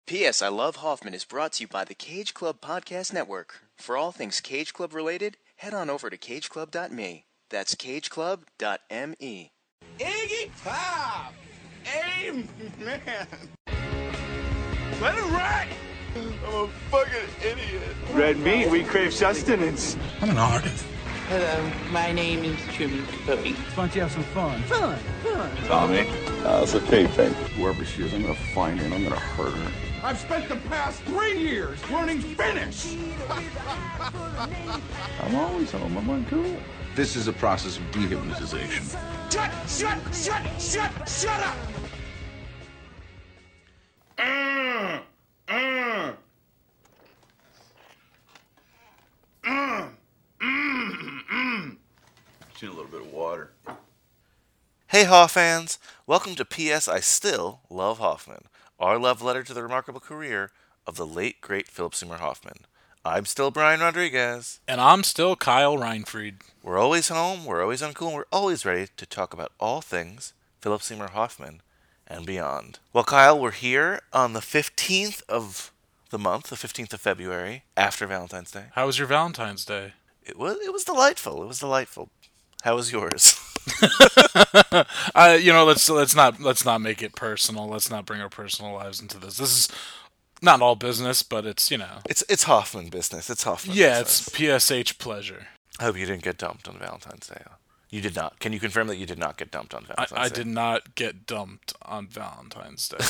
P.S. I Love Hoffman is brought to you by the Cage Club Podcast Network. For all things Cage Club related, head on over to cageclub.me. That's cageclub.me. Iggy Pop! Amen! Let it ride! I'm a fucking idiot. Red meat, we crave sustenance. I'm an artist. Hello, my name is Truman Capote. Why don't you have some fun? Tommy. That's okay, Pink. Whoever she is, I'm gonna find her and I'm gonna hurt her. I've spent the past 3 years learning Finnish! I'm always home. I'm on tour. This is a process of dehypnotization. Shut up! Just need a little bit of water. Hey Hoff fans, welcome to P.S. I Still Love Hoffman, our love letter to the remarkable career of the late great Philip Seymour Hoffman. I'm still Brian Rodriguez. And I'm still Kyle Reinfried. We're always home, we're always uncool, and we're always ready to talk about all things Philip Seymour Hoffman and beyond. Well, Kyle, we're here on the 15th of the month, the 15th of February, after Valentine's Day. How was your Valentine's Day? It was delightful. It was delightful. How was yours? Let's not make it personal. Let's not bring our personal lives into this. This is not all business, but it's. It's Hoffman business. It's Hoffman Yeah, business. it's PSH pleasure. I hope you didn't get dumped on Valentine's Day. You did not. Can you confirm that you did not get dumped on Valentine's Day? I did not get dumped on Valentine's Day.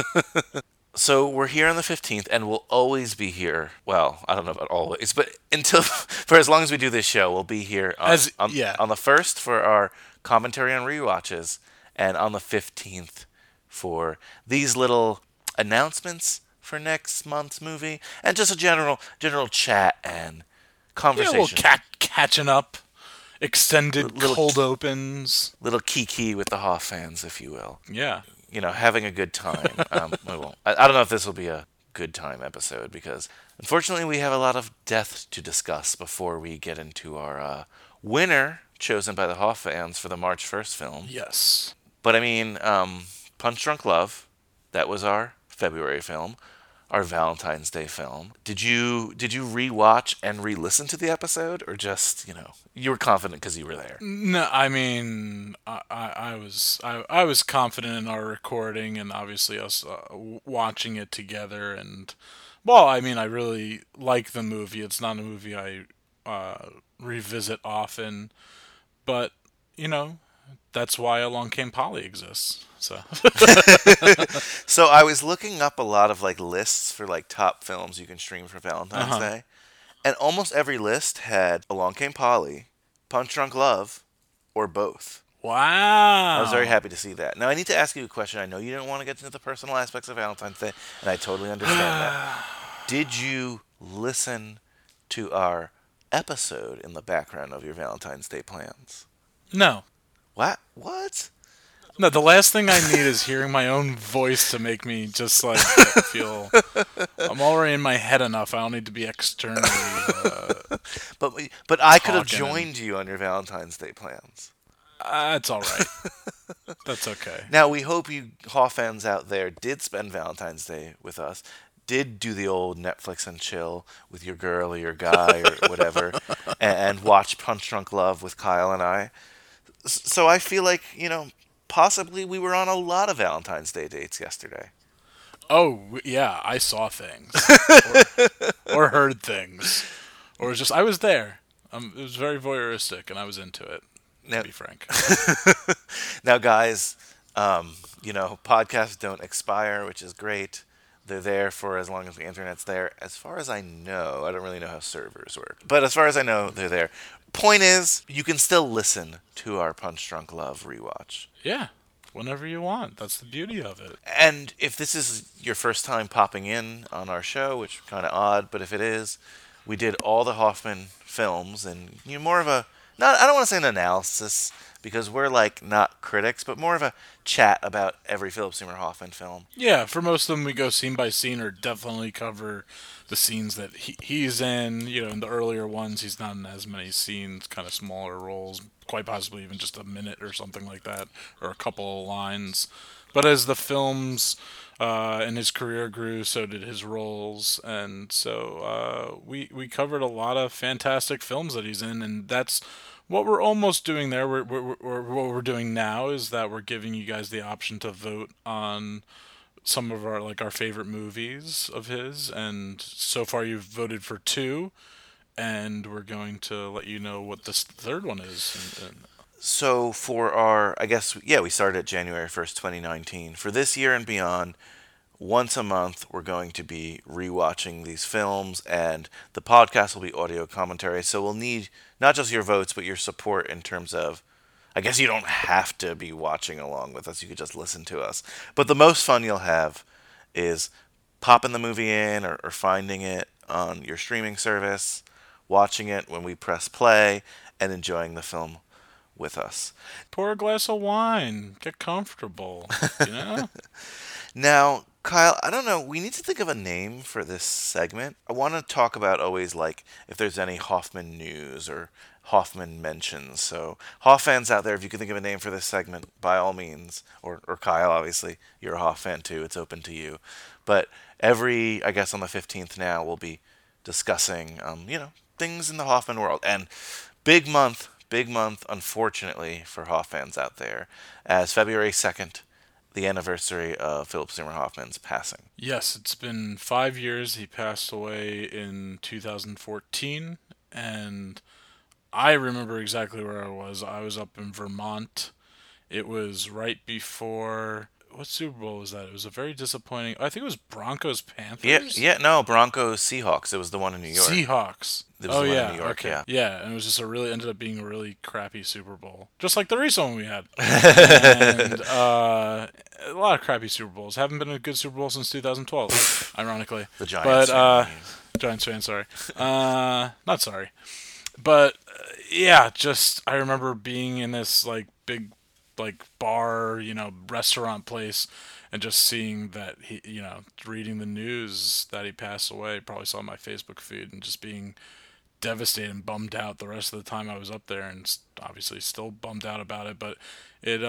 So we're here on the 15th, and we'll always be here. Well, I don't know about always, but for as long as we do this show, we'll be here on the 1st for our commentary on rewatches, and on the 15th for these little announcements for next month's movie, and just a general chat and conversation. Yeah, little catching up, extended cold opens. Little kiki with the Hoff fans, if you will. Yeah. Having a good time. I don't know if this will be a good time episode because, unfortunately, we have a lot of death to discuss before we get into our winner chosen by the Hoff fans for the March 1st film. Yes. But I mean, Punch Drunk Love, that was our February film, our Valentine's Day film. Did you rewatch and re-listen to the episode, or just you were confident because you were there? No, I mean, I was confident in our recording and obviously us watching it together. And well, I mean, I really like the movie. It's not a movie I revisit often, but that's why Along Came Polly exists. So So I was looking up a lot of lists for top films you can stream for Valentine's Day, and almost every list had Along Came Polly, Punch Drunk Love, or both. Wow. I was very happy to see that. Now I need to ask you a question. I know you didn't want to get into the personal aspects of Valentine's Day, and I totally understand that. Did you listen to our episode in the background of your Valentine's Day plans? No. What? No, the last thing I need is hearing my own voice to make me just feel I'm already in my head enough. I don't need to be externally. But I could have joined you on your Valentine's Day plans. It's all right. That's okay. Now we hope you Hoff fans out there did spend Valentine's Day with us. Did do the old Netflix and chill with your girl or your guy or whatever, and watch Punch Drunk Love with Kyle and I. So I feel like, possibly we were on a lot of Valentine's Day dates yesterday. Oh, yeah, I saw things. or heard things. Or just, I was there. It was very voyeuristic, and I was into it, to be frank. Now, guys, podcasts don't expire, which is great. They're there for as long as the internet's there. As far as I know, I don't really know how servers work, but as far as I know, they're there. Point is, you can still listen to our Punch Drunk Love rewatch. Yeah, whenever you want. That's the beauty of it. And if this is your first time popping in on our show, which is kind of odd, but if it is, we did all the Hoffman films, and more of a, I don't want to say an analysis, because we're not critics, but more of a chat about every Philip Seymour Hoffman film. Yeah, for most of them we go scene by scene, or definitely cover the scenes that he's in. In the earlier ones, he's not in as many scenes, kind of smaller roles, quite possibly even just a minute or something like that, or a couple of lines. But as the films and his career grew, so did his roles, and so we covered a lot of fantastic films that he's in, and that's what we're almost doing there. What we're doing now is that we're giving you guys the option to vote on some of our favorite movies of his, and so far you've voted for 2, and we're going to let you know what this third one is. So for our, I guess, yeah, we started January 1st, 2019. For this year and beyond, once a month, we're going to be rewatching these films, and the podcast will be audio commentary. So we'll need not just your votes, but your support in terms of, I guess you don't have to be watching along with us. You could just listen to us. But the most fun you'll have is popping the movie in or finding it on your streaming service, watching it when we press play, and enjoying the film with us. Pour a glass of wine. Get comfortable. You know? Now, Kyle, I don't know. We need to think of a name for this segment. I want to talk about always, like, if there's any Hoffman news or Hoffman mentions. So, Hoff fans out there, if you can think of a name for this segment, by all means, or Kyle, obviously, you're a Hoff fan too. It's open to you. But I guess on the 15th now, we'll be discussing, things in the Hoffman world. And big month, unfortunately, for Hoff fans out there, as February 2nd, the anniversary of Philip Seymour Hoffman's passing. Yes, it's been 5 years. He passed away in 2014, and I remember exactly where I was. I was up in Vermont. It was right before... What Super Bowl was that? It was a very disappointing... I think it was Broncos-Panthers? No, Broncos-Seahawks. It was the one in New York. Seahawks. It was the one in New York, okay. yeah. Yeah, and it was just ended up being a really crappy Super Bowl. Just like the recent one we had. And a lot of crappy Super Bowls. Haven't been a good Super Bowl since 2012, ironically. The Giants. Giants fan, sorry. Not sorry. But, yeah, just, I remember being in this, big, bar, restaurant place, and just seeing that he, reading the news that he passed away, probably saw my Facebook feed, and just being devastated and bummed out the rest of the time I was up there, and obviously still bummed out about it. But it,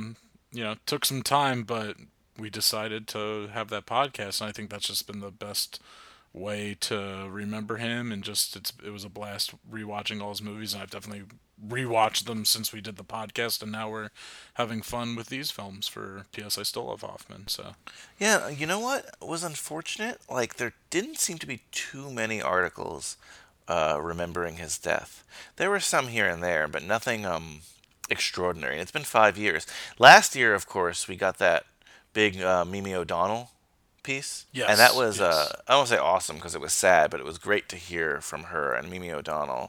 took some time, but we decided to have that podcast, and I think that's just been the best way to remember him, and just it was a blast rewatching all his movies, and I've definitely rewatched them since we did the podcast, and now we're having fun with these films for P.S. I Still Love Hoffman. So yeah, you know what was unfortunate? There didn't seem to be too many articles remembering his death. There were some here and there, but nothing extraordinary. It's been 5 years. Last year, of course, we got that big Mimi O'Donnell piece. Yes. And that was, I don't want to say awesome because it was sad, but it was great to hear from her. And Mimi O'Donnell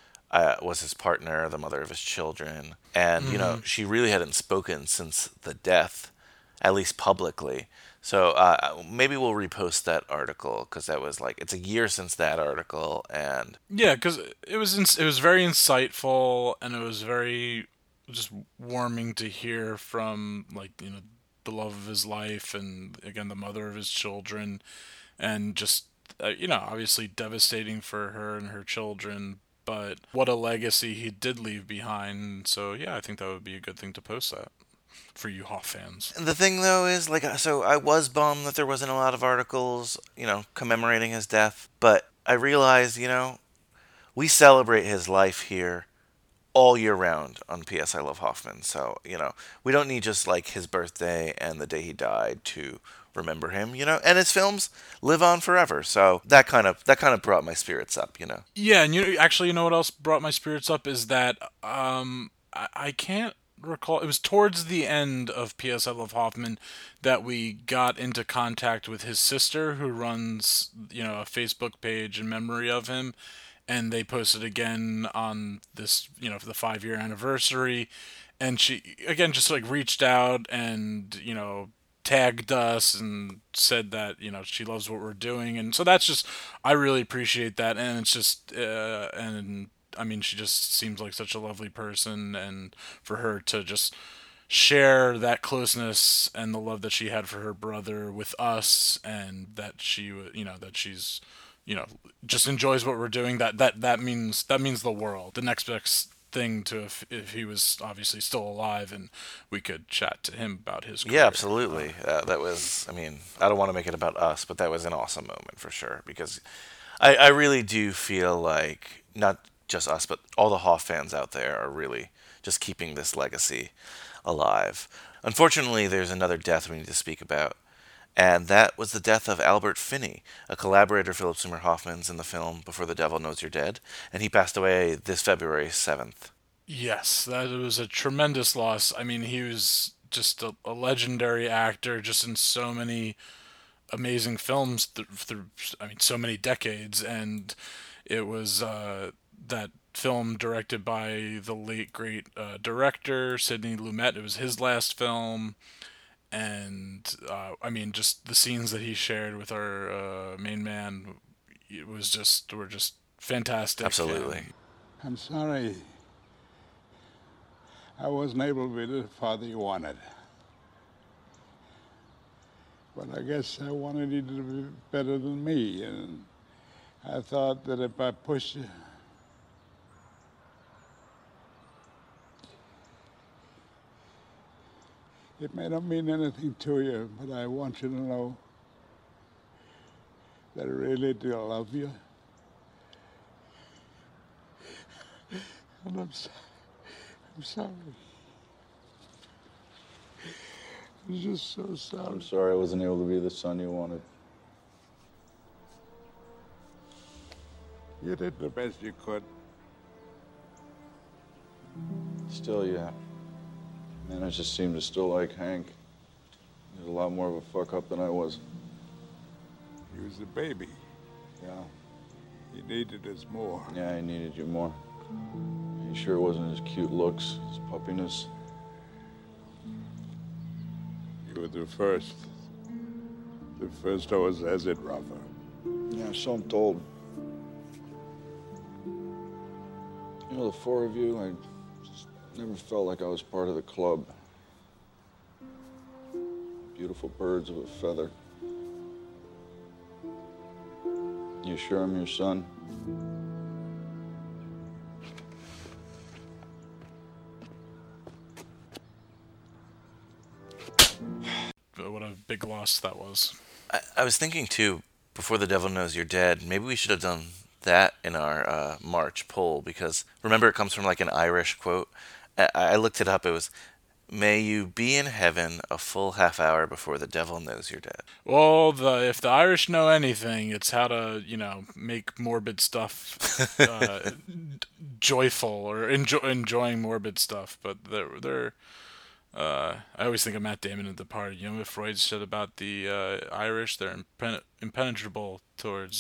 was his partner, the mother of his children. And, she really hadn't spoken since the death, at least publicly. So maybe we'll repost that article because that was it's a year since that article. And yeah, because it was very insightful, and it was very just warming to hear from the love of his life, and again the mother of his children, and just obviously devastating for her and her children, but what a legacy he did leave behind. So yeah, I think that would be a good thing to post that for you Hoff fans. The thing though is so I was bummed that there wasn't a lot of articles commemorating his death, but I realized we celebrate his life here all year round on P.S. I Love Hoffman. So, we don't need just his birthday and the day he died to remember him, and his films live on forever. So that kind of brought my spirits up, Yeah, and you know what else brought my spirits up is that I can't recall, it was towards the end of P.S. I Love Hoffman that we got into contact with his sister, who runs, a Facebook page in memory of him. And they posted again on this, for the 5-year anniversary. And she, again, just reached out and, tagged us and said that, she loves what we're doing. And so that's just, I really appreciate that. And it's just, and I mean, she just seems like such a lovely person. And for her to just share that closeness and the love that she had for her brother with us, and that she, that she's, just enjoys what we're doing, that means the world. The next best thing to if he was obviously still alive and we could chat to him about his career. Yeah, absolutely. That was, I mean, I don't want to make it about us, but that was an awesome moment for sure, because I really do feel like not just us, but all the Hoff fans out there are really just keeping this legacy alive. Unfortunately, there's another death we need to speak about, and that was the death of Albert Finney, a collaborator of Philip Seymour Hoffman's in the film Before the Devil Knows You're Dead, and he passed away this February 7th. Yes, that was a tremendous loss. I mean, he was just a legendary actor, just in so many amazing films through so many decades, and it was that film directed by the late great director Sidney Lumet. It was his last film, and just the scenes that he shared with our main man, were just fantastic. Absolutely. I'm sorry I wasn't able to be the father you wanted. But I guess I wanted you to be better than me, and I thought that if I pushed you, it may not mean anything to you, but I want you to know that I really do love you. And I'm sorry. I'm just so sorry. I'm sorry I wasn't able to be the son you wanted. You did the best you could. Still, yeah. Man, I just seem to still like Hank. He was a lot more of a fuck-up than I was. He was a baby. Yeah. He needed us more. Yeah, he needed you more. He sure wasn't his cute looks, his puppiness. You were the first. The first always has it rougher. Yeah, so I'm told. You know, the four of you, I just never felt like I was part of the club. Beautiful birds of a feather. You sure I'm your son? What a big loss that was. I was thinking too, Before the Devil Knows You're Dead, maybe we should have done that in our March poll, because remember, it comes from like an Irish quote. I looked it up. It was, "May you be in heaven a full half hour before the devil knows you're dead." Well, if the Irish know anything, it's how to, make morbid stuff joyful, or enjoying morbid stuff. But they're I always think of Matt Damon in The Departed. You know what Freud said about the Irish? They're impenetrable towards,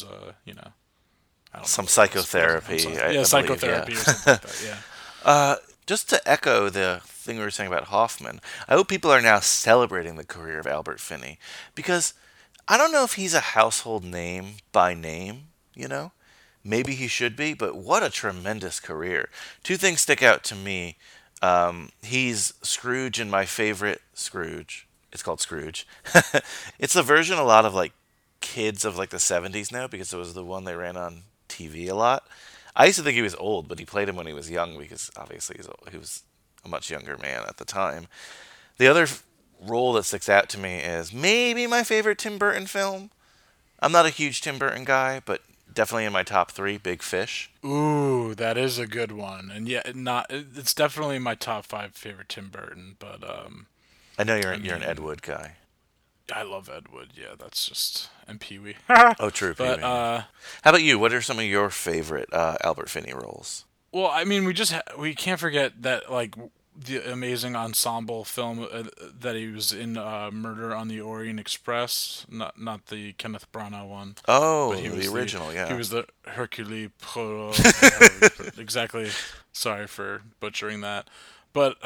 Some psychotherapy. Psychotherapy, yeah. or something like that, yeah. Just to echo the thing we were saying about Hoffman, I hope people are now celebrating the career of Albert Finney, because I don't know if he's a household name by name, Maybe he should be, but what a tremendous career. Two things stick out to me. He's Scrooge in my favorite Scrooge. It's called Scrooge. It's a version a lot of like kids of like the 70s now, because it was the one they ran on TV a lot. I used to think he was old, but he played him when he was young, because obviously he was a much younger man at the time. The other role that sticks out to me is maybe my favorite Tim Burton film. I'm not a huge Tim Burton guy, but definitely in my top 3, Big Fish. Ooh, that is a good one. And yeah, it's definitely my top 5 favorite Tim Burton, but I know you're an Ed Wood guy. I love Ed Wood. Yeah, that's just, and Pee-wee. Oh, true. But how about you? What are some of your favorite Albert Finney roles? Well, I mean, we can't forget that, like, the amazing ensemble film that he was in, Murder on the Orient Express, not the Kenneth Branagh one. Oh, the original, yeah. He was the Hercule Poirot. Exactly. Sorry for butchering that. But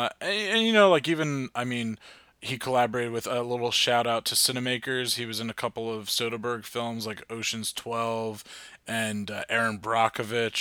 he collaborated with, a little shout out to Cinemakers. He was in a couple of Soderbergh films like Ocean's 12 and Aaron Brockovich.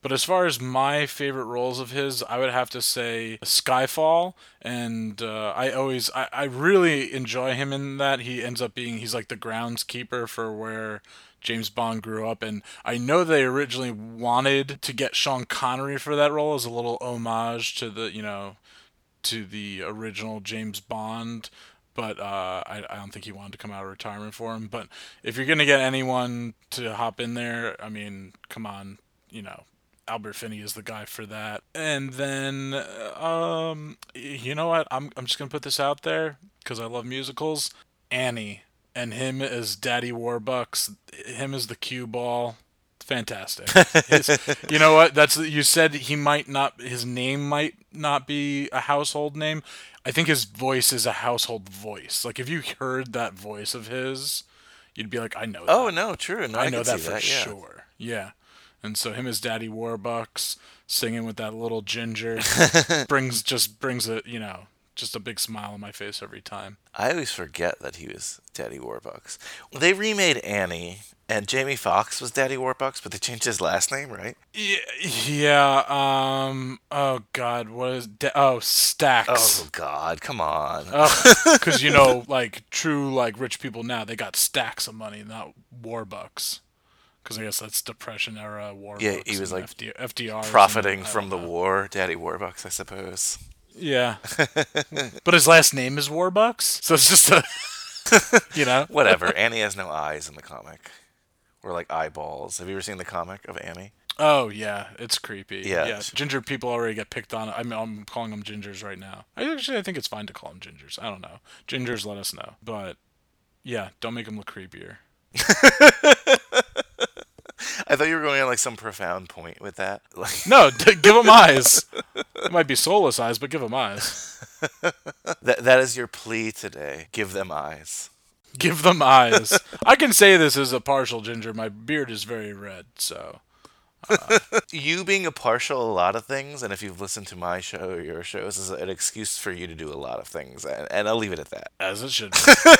But as far as my favorite roles of his, I would have to say Skyfall, and I really enjoy him in that. He's like the groundskeeper for where James Bond grew up, and I know they originally wanted to get Sean Connery for that role as a little homage to the original James Bond, but I don't think he wanted to come out of retirement for him. But if you're gonna get anyone to hop in there, I mean, come on, Albert Finney is the guy for that. And then, you know what? I'm just gonna put this out there because I love musicals. Annie and him as Daddy Warbucks, him as the cue ball. Fantastic. You know what? You said his name might not be a household name. I think his voice is a household voice. Like if you heard that voice of his, you'd be like, I know that. Oh no, true. No, I know that for sure. Yeah. And so him as Daddy Warbucks singing with that little ginger brings just a big smile on my face every time. I always forget that he was Daddy Warbucks. They remade Annie, and Jamie Foxx was Daddy Warbucks, but they changed his last name, right? Yeah. Oh God, what is? Stax. Oh God, come on. Because like true like rich people now, they got stacks of money, not Warbucks. Because I guess that's Depression era Warbucks. Yeah, he was like FDR profiting from the war, Daddy Warbucks, I suppose. Yeah. But his last name is Warbucks, so it's just Whatever. Annie has no eyes in the comic. Or like eyeballs. Have you ever seen the comic of Annie? Oh, yeah. It's creepy. Yeah. Ginger people already get picked on. I mean, I'm calling them gingers right now. I think it's fine to call them gingers. I don't know. Gingers, let us know. But, yeah, don't make them look creepier. I thought you were going on like some profound point with that. No, give them eyes. It might be soulless eyes, but give them eyes. That is your plea today. Give them eyes. Give them eyes. I can say this as a partial ginger. My beard is very red, so. You being a partial a lot of things, and if you've listened to my show or your shows, is an excuse for you to do a lot of things, and I'll leave it at that. As it should be.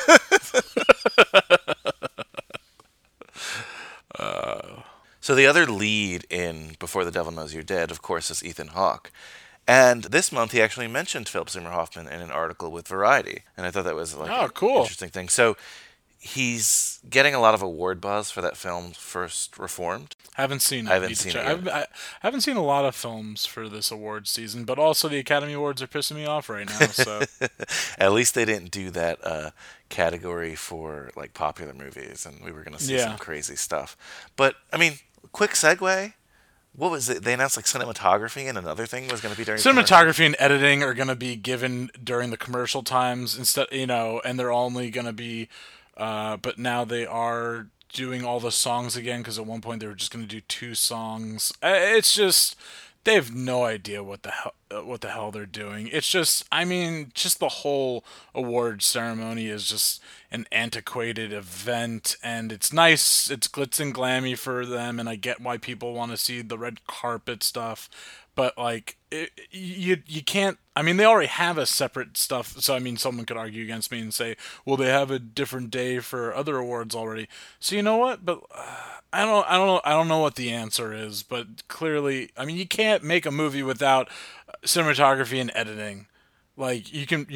So the other lead in Before the Devil Knows You're Dead, of course, is Ethan Hawke. And this month he actually mentioned Philip Seymour Hoffman in an article with Variety. And I thought that was an interesting thing. So he's getting a lot of award buzz for that film, First Reformed. Haven't seen it. I haven't seen it. I haven't seen a lot of films for this award season, but also the Academy Awards are pissing me off right now. So at least they didn't do that category for like popular movies, and we were going to see some crazy stuff. But I mean, quick segue. What was it? They announced like cinematography and another thing was going to be during cinematography and editing are going to be given during the commercial times instead, and they're only going to be. But now they are doing all the songs again because at one point they were just going to do 2 songs. It's just they have no idea what the hell they're doing. It's just, I mean, just the whole award ceremony is just an antiquated event, and it's nice, it's glitz and glammy for them, and I get why people want to see the red carpet stuff, but like you can't. I mean, they already have a separate stuff, so I mean, someone could argue against me and say, well, they have a different day for other awards already. So you know what? But I don't know what the answer is, but clearly, I mean, you can't make a movie without cinematography and editing. Like you can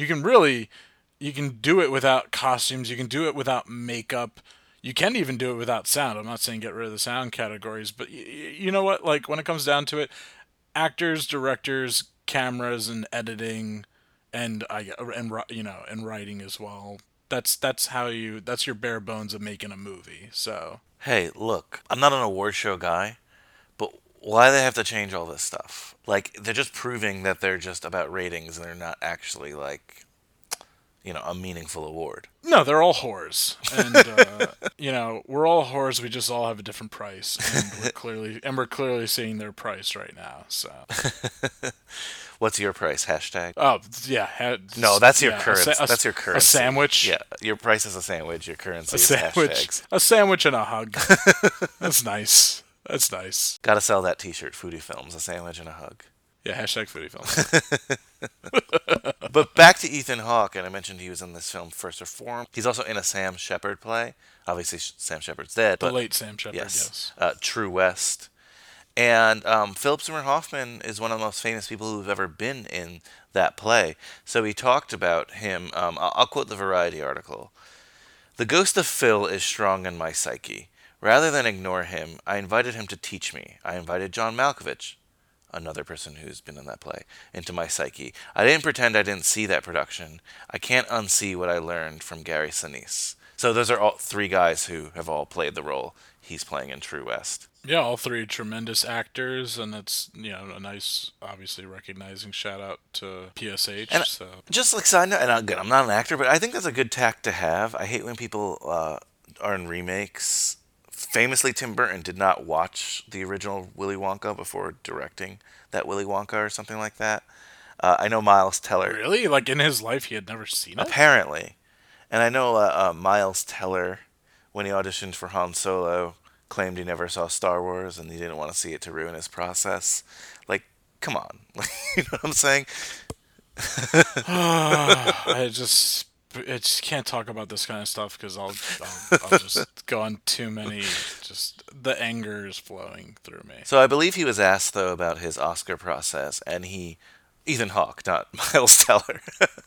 do it without costumes, you can do it without makeup. You can even do it without sound. I'm not saying get rid of the sound categories, but you know what? Like when it comes down to it, actors, directors, cameras, and editing, and writing as well. That's your bare bones of making a movie. So hey, look, I'm not an award show guy, but why do they have to change all this stuff? Like they're just proving that they're just about ratings and they're not actually like, a meaningful award. No, they're all whores, and we're all whores. We just all have a different price, and we're clearly seeing their price right now. So, what's your price? Hashtag. Oh yeah. No, that's your currency. That's your currency. A sandwich. Yeah, your price is a sandwich. Your currency is hashtags. A sandwich and a hug. That's nice. That's nice. Got to sell that T-shirt. Foodie Films. A sandwich and a hug. Yeah, hashtag Foodie Films. But back to Ethan Hawke, and I mentioned he was in this film First Reformed. He's also in a Sam Shepard play. Obviously, Sam Shepard's dead. The late Sam Shepard, yes. True West. And Philip Seymour Hoffman is one of the most famous people who've ever been in that play. So he talked about him. I'll quote the Variety article. "The ghost of Phil is strong in my psyche. Rather than ignore him, I invited him to teach me. I invited John Malkovich, another person who's been in that play, into my psyche. I didn't pretend I didn't see that production. I can't unsee what I learned from Gary Sinise." So those are all three guys who have all played the role he's playing in True West. Yeah, all three tremendous actors, and that's a nice, obviously recognizing shout out to PSH. And so just like side note, and again, I'm not an actor, but I think that's a good tack to have. I hate when people are in remakes. Famously, Tim Burton did not watch the original Willy Wonka before directing that Willy Wonka or something like that. I know Miles Teller. Really? Like in his life, he had never seen it? Apparently. And I know Miles Teller, when he auditioned for Han Solo, claimed he never saw Star Wars and he didn't want to see it to ruin his process. Like, come on. You know what I'm saying? I just can't talk about this kind of stuff because I'll just go on too many. Just the anger is flowing through me. So I believe he was asked though about his Oscar process, and Ethan Hawke, not Miles Teller,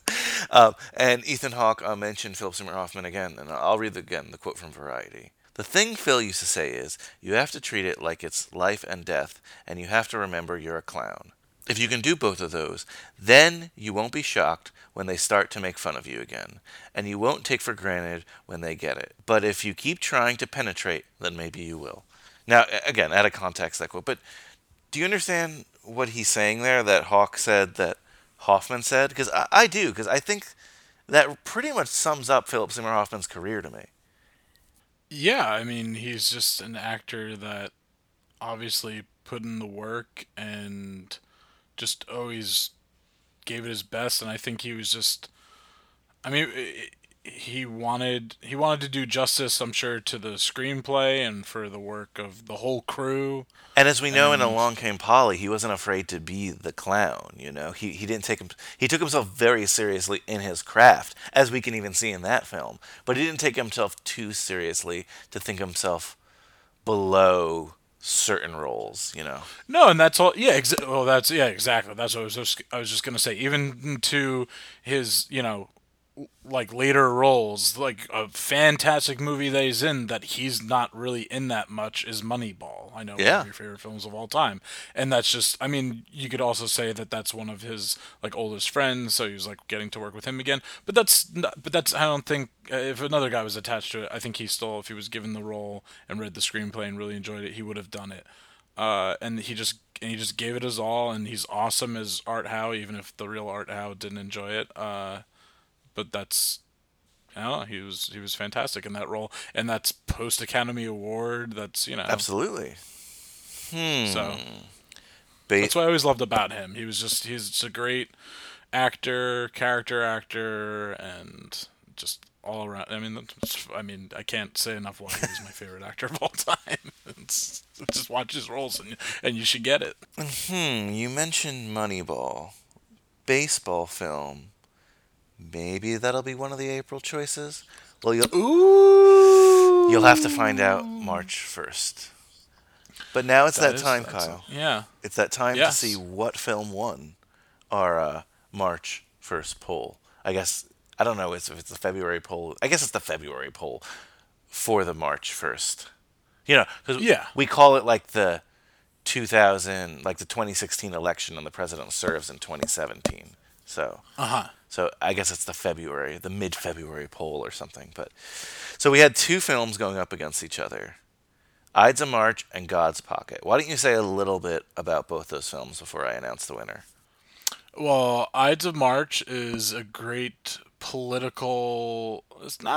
and Ethan Hawke mentioned Philip Seymour Hoffman again, and I'll read the quote from Variety. "The thing Phil used to say is, you have to treat it like it's life and death, and you have to remember you're a clown. If you can do both of those, then you won't be shocked when they start to make fun of you again, and you won't take for granted when they get it. But if you keep trying to penetrate, then maybe you will." Now, again, out of context, that quote, but do you understand what he's saying there, that Hawke said that Hoffman said? Because I do, because I think that pretty much sums up Philip Seymour Hoffman's career to me. Yeah, I mean, he's just an actor that obviously put in the work and just always gave it his best, and I think he was just, I mean, he wanted to do justice, I'm sure, to the screenplay and for the work of the whole crew. And as we know, in Along Came Polly, he wasn't afraid to be the clown. You know, he took himself very seriously in his craft, as we can even see in that film. But he didn't take himself too seriously to think himself below certain roles. You know. No, and that's all. Yeah, exactly. That's what I was just gonna say. Even to his, like later roles, like a fantastic movie that he's in that he's not really in that much is Moneyball. I know, one of your favorite films of all time, and that's just, I mean, you could also say that that's one of his like oldest friends, so he was like getting to work with him again. But that's I don't think, if another guy was attached to it, I think he still, if he was given the role and read the screenplay and really enjoyed it, he would have done it. And he just gave it his all, and he's awesome as Art Howe, even if the real Art Howe didn't enjoy it. But that's, I don't know, he was fantastic in that role, and that's post Academy Award. That's Absolutely. So that's what I always loved about him. He's just a great actor, character actor, and just all around. I mean, I can't say enough why he's my favorite actor of all time. Just watch his roles, and you should get it. You mentioned Moneyball, baseball film. Maybe that'll be one of the April choices. Well, you'll have to find out March 1st. But now it's that time, Kyle. Yeah. It's that time to see what film won our March 1st poll. I guess, I don't know if it's the February poll. I guess it's the February poll for the March 1st. You know, because we call it like the 2016 election, and the president serves in 2017. So, so I guess it's the mid-February poll or something. But so we had two films going up against each other, Ides of March and God's Pocket. Why don't you say a little bit about both those films before I announce the winner? Well, Ides of March is a great political. It's not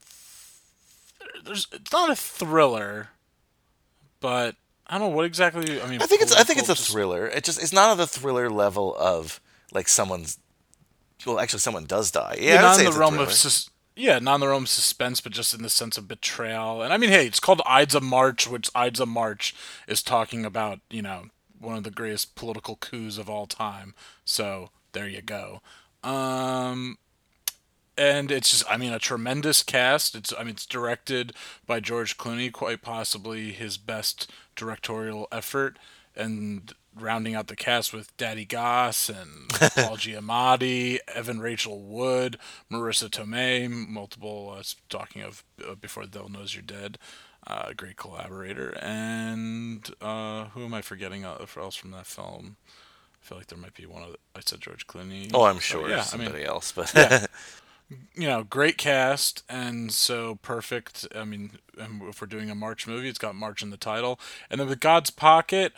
a thriller, but I don't know what exactly. I mean, I think it's a thriller. It's not on the thriller level of like someone's. Well, actually, someone does die. Yeah, not in the realm of not in the realm of suspense, but just in the sense of betrayal. And I mean, hey, it's called Ides of March, which Ides of March is talking about, one of the greatest political coups of all time. So there you go. and it's just, a tremendous cast. It's directed by George Clooney, quite possibly his best directorial effort, and rounding out the cast with Daddy Goss and Paul Giamatti, Evan Rachel Wood, Marissa Tomei, multiple, talking of Before the Devil Knows You're Dead, great collaborator. And who am I forgetting else from that film? I feel like there might be one of I said George Clooney. Oh, I'm sure somebody else, but great cast, and so perfect. If we're doing a March movie, it's got March in the title. And then with God's Pocket,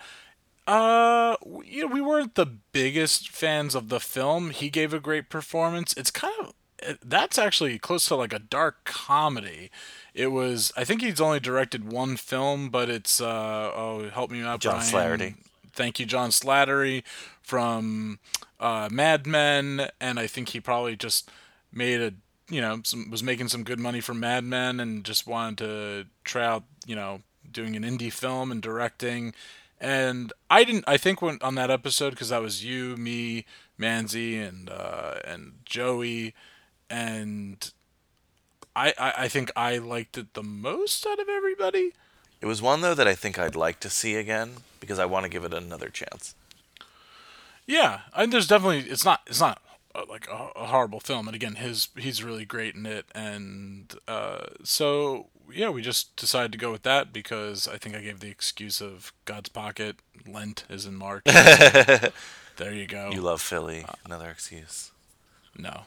we weren't the biggest fans of the film. He gave a great performance. It's that's actually close to like a dark comedy. It was, I think he's only directed one film, but it's help me out, John Brian. Slattery. Thank you, John Slattery from Mad Men, and I think he probably just made was making some good money from Mad Men and just wanted to try out, doing an indie film and directing. And I think when on that episode, because that was you, me, Manzi, and Joey, and I think I liked it the most out of everybody. It was one, though, that I think I'd like to see again because I want to give it another chance. Yeah, and there's definitely it's not like a horrible film, and again, he's really great in it, and so yeah, we just decided to go with that because I think I gave the excuse of God's Pocket. Lent is in March. There you go. You love Philly. Another excuse. No.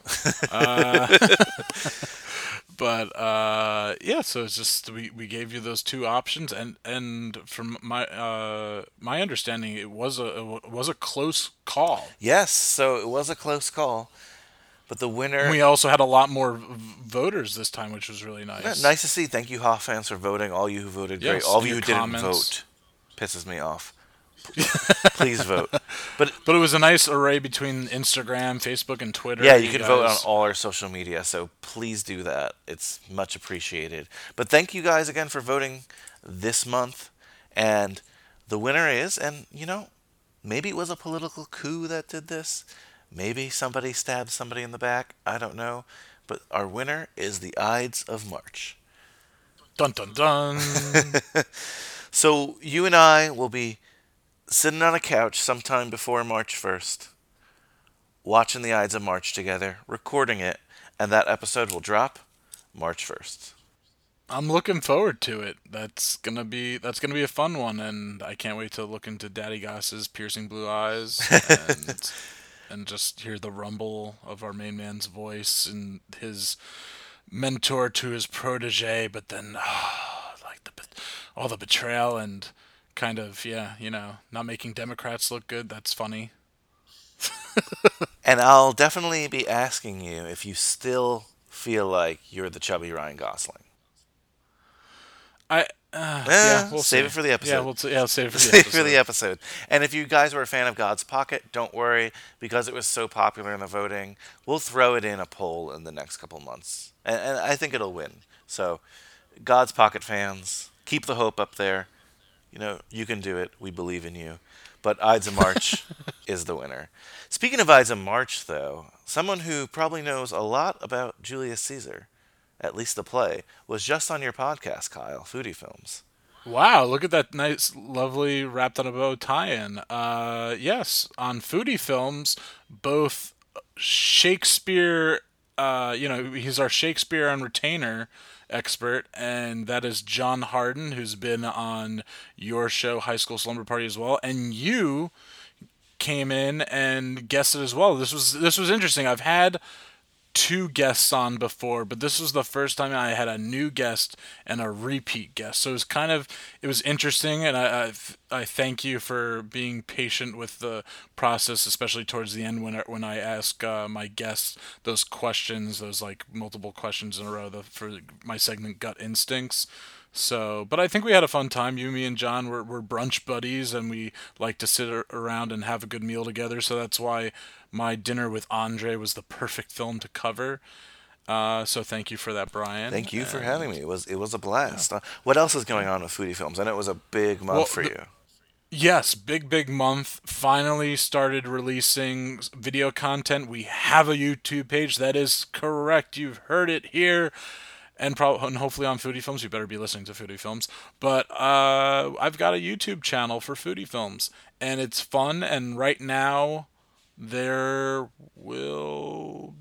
But yeah, so it's just we gave you those two options, and from my understanding, it was a close call. Yes, so it was a close call, but the winner. And we also had a lot more voters this time, which was really nice. Yeah, nice to see. Thank you, Hoff fans, for voting. All you who voted, yes, great. All of you who comments. Didn't vote pisses me off. Please vote. But it was a nice array between Instagram, Facebook, and Twitter. Yeah, you can vote on all our social media, so please do that. It's much appreciated. But thank you guys again for voting this month. And the winner is, and maybe it was a political coup that did this. Maybe somebody stabbed somebody in the back. I don't know. But our winner is the Ides of March. Dun dun dun. So you and I will be sitting on a couch sometime before March 1st, watching the Ides of March together, recording it, and that episode will drop March 1st. I'm looking forward to it. That's gonna be a fun one, and I can't wait to look into Daddy Goss's piercing blue eyes and just hear the rumble of our main man's voice and his mentor to his protege, but then all the betrayal and kind of, not making Democrats look good. That's funny. And I'll definitely be asking you if you still feel like you're the chubby Ryan Gosling. We'll save it for the episode. Yeah, save it for the Save episode. for the episode. And if you guys were a fan of God's Pocket, don't worry, because it was so popular in the voting, we'll throw it in a poll in the next couple months. And I think it'll win. So, God's Pocket fans, keep the hope up there. You can do it. We believe in you. But Ides of March is the winner. Speaking of Ides of March, though, someone who probably knows a lot about Julius Caesar, at least the play, was just on your podcast, Kyle, Foodie Films. Wow, look at that nice, lovely wrapped on a bow tie-in. Yes, on Foodie Films, both Shakespeare, he's our Shakespeare on retainer expert, and that is John Harden, who's been on your show, High School Slumber Party, as well. And you came in and guested as well. This was interesting. I've had two guests on before, but this was the first time I had a new guest and a repeat guest. So it was interesting, and I thank you for being patient with the process, especially towards the end when I ask my guests those questions, those like multiple questions in a row for my segment Gut Instincts. So, but I think we had a fun time. You, me, and John we're brunch buddies, and we like to sit around and have a good meal together. So that's why my dinner with Andre was the perfect film to cover. So thank you for that, Brian. Thank you for having me. It was a blast. Yeah. What else is going on with Foodie Films? I know it was a big month for you. Yes, big month. Finally started releasing video content. We have a YouTube page. That is correct. You've heard it here. And hopefully on Foodie Films. You better be listening to Foodie Films. But I've got a YouTube channel for Foodie Films. And it's fun. And right now, there will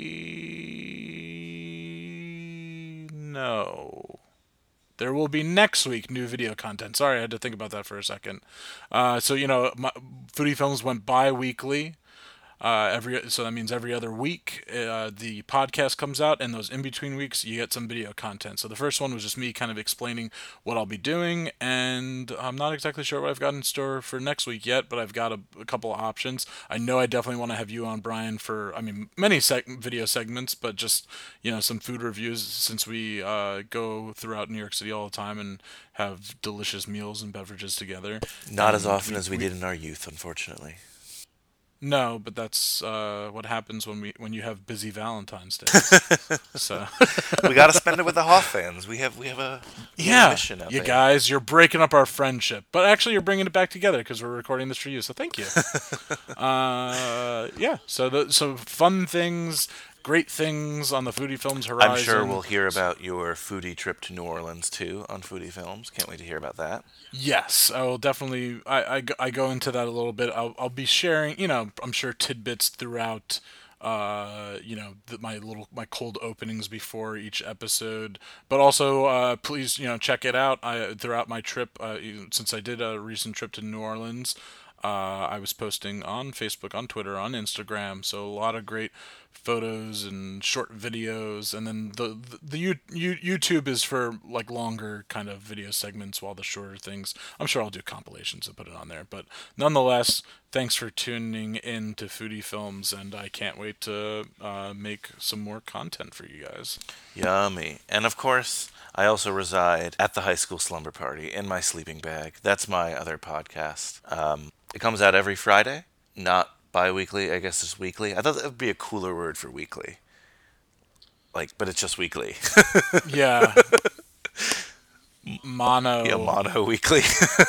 be... No. There will be next week new video content. Sorry, I had to think about that for a second. So, Foodie Films went bi-weekly. So that means every other week the podcast comes out, and those in-between weeks you get some video content. So the first one was just me kind of explaining what I'll be doing, and I'm not exactly sure what I've got in store for next week yet, but I've got a couple of options. I know I definitely want to have you on, Brian, for, many video segments, but just, some food reviews, since we go throughout New York City all the time and have delicious meals and beverages together. Not as often as we did in our youth, unfortunately. No, but that's what happens when you have busy Valentine's Day. So we got to spend it with the Hoff fans. We have a mission out there. Guys, you're breaking up our friendship, but actually you're bringing it back together because we're recording this for you. So thank you. So fun things. Great things on the Foodie Films horizon. I'm sure we'll hear about your foodie trip to New Orleans, too, on Foodie Films. Can't wait to hear about that. Yes, I will definitely... I go into that a little bit. I'll be sharing, I'm sure, tidbits throughout, my cold openings before each episode. But also, please, check it out. Throughout my trip, since I did a recent trip to New Orleans, I was posting on Facebook, on Twitter, on Instagram, so a lot of great photos and short videos, and then the YouTube is for like longer kind of video segments, while the shorter things, I'm sure I'll do compilations and put it on there. But nonetheless, thanks for tuning in to Foodie Films, and I can't wait to make some more content for you guys. Yummy. And of course, I also reside at the High School Slumber Party in my sleeping bag. That's my other podcast. It comes out every Friday, not bi-weekly, I guess it's weekly. I thought that would be a cooler word for weekly. But it's just weekly. Yeah. Mono. Yeah, mono weekly.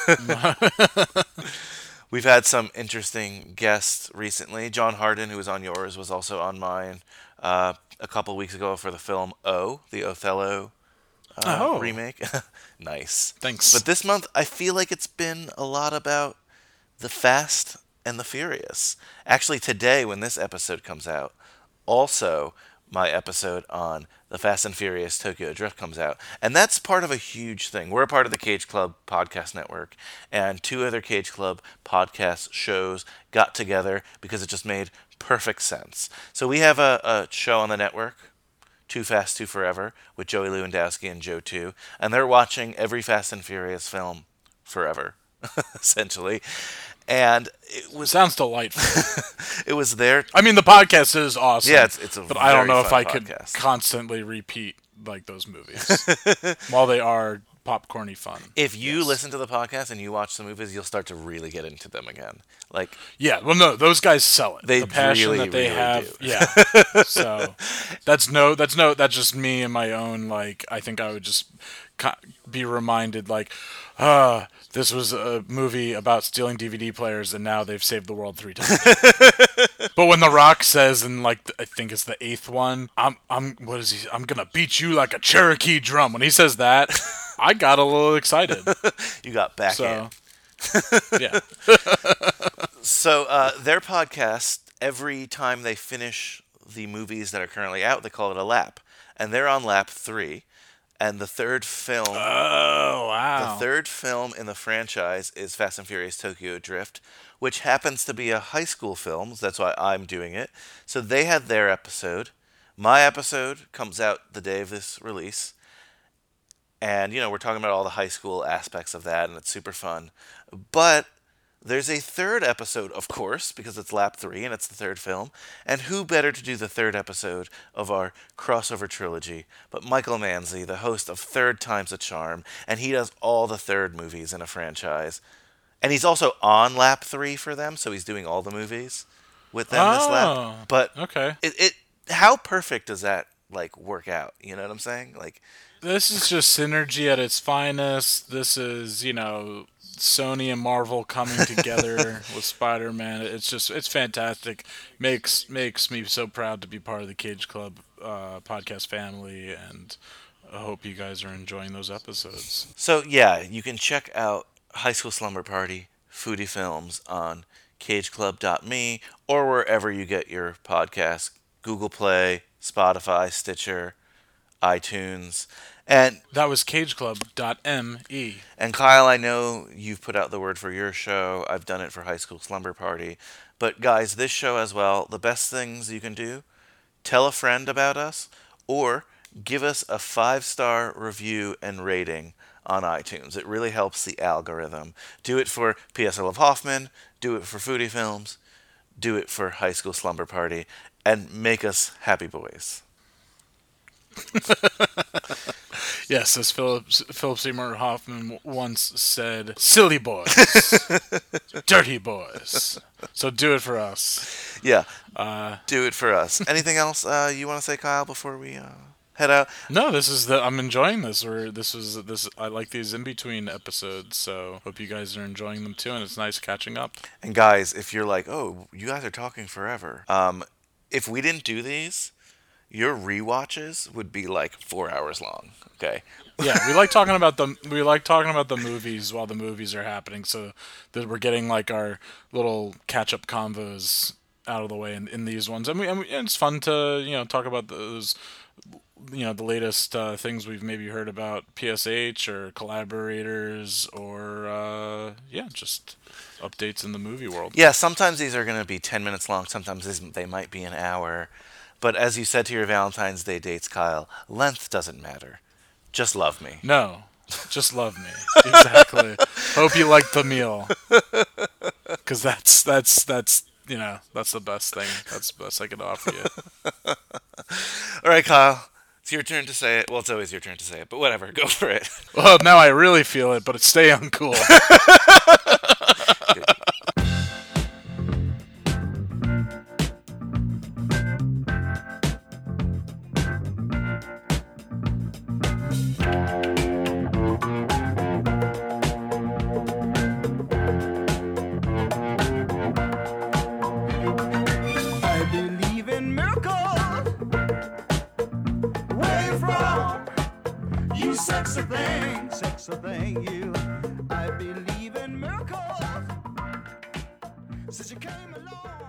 We've had some interesting guests recently. John Harden, who was on yours, was also on mine a couple weeks ago for the film O, the Othello remake. Nice. Thanks. But this month, I feel like it's been a lot about the Fast and the Furious. Actually, today, when this episode comes out, also my episode on the Fast and Furious Tokyo Drift comes out. And that's part of a huge thing. We're a part of the Cage Club podcast network, and 2 other Cage Club podcast shows got together because it just made perfect sense. So we have a show on the network, Too Fast, Too Forever, with Joey Lewandowski and Joe 2, and they're watching every Fast and Furious film forever, essentially. And it was... Sounds delightful. It was their... the podcast is awesome. Yeah, it's a but I don't know if I podcast. could constantly repeat those movies while they are popcorny fun. If you listen to the podcast and you watch the movies, you'll start to really get into them again. No, those guys sell it. They the passion really, that they really have. do. Yeah. So that's just me and my own. I think I would just be reminded, this was a movie about stealing DVD players, and now they've saved the world 3 times. But when The Rock says in I think it's the 8th one, I'm gonna beat you like a Cherokee drum. When he says that, I got a little excited. You got back in. Yeah. So their podcast, every time they finish the movies that are currently out, they call it a lap, and they're on lap 3. And the third film... Oh, wow. The third film in the franchise is Fast and Furious Tokyo Drift, which happens to be a high school film. So that's why I'm doing it. So they had their episode. My episode comes out the day of this release. And, we're talking about all the high school aspects of that, and it's super fun. But there's a third episode, of course, because it's lap 3 and it's the third film. And who better to do the third episode of our crossover trilogy but Michael Manzi, the host of Third Time's a Charm, and he does all the third movies in a franchise. And he's also on lap 3 for them, so he's doing all the movies with them this lap. But okay. How perfect does that work out? You know what I'm saying? This is just synergy at its finest. This is, Sony and Marvel coming together with Spider-Man. It's fantastic. Makes me so proud to be part of the Cage Club podcast family, and I hope you guys are enjoying those episodes. So yeah, you can check out High School Slumber Party, Foodie Films on cageclub.me or wherever you get your podcasts, Google Play, Spotify, Stitcher, iTunes. And that was cageclub.me. And Kyle, I know you've put out the word for your show. I've done it for High School Slumber Party. But guys, this show as well, the best things you can do, tell a friend about us or give us a 5-star review and rating on iTunes. It really helps the algorithm. Do it for P.S. I Love Hoffman, do it for Foodie Films, do it for High School Slumber Party, and make us happy boys. Yes, as Philip Seymour Hoffman once said, silly boys, dirty boys. So do it for us. Yeah, do it for us. Anything else you want to say, Kyle, before we head out? No, I'm enjoying this. I like these in between episodes, so hope you guys are enjoying them too, and it's nice catching up. And guys, if you're like, oh, you guys are talking forever, if we didn't do these, your rewatches would be like 4 hours long. Okay. Yeah, we like talking about the movies while the movies are happening, so that we're getting like our little catch-up convos out of the way in these ones, and it's fun to talk about those, the latest things we've maybe heard about PSH or collaborators or just updates in the movie world. Yeah, sometimes these are going to be 10 minutes long. Sometimes they might be an hour. But as you said to your Valentine's Day dates, Kyle, length doesn't matter. Just love me. No, just love me. Exactly. Hope you liked the meal. Because that's the best thing. That's the best I could offer you. All right, Kyle. It's your turn to say it. Well, it's always your turn to say it, but whatever. Go for it. Well, now I really feel it, but stay uncool. Sexy thing, you. I believe in miracles since you came along.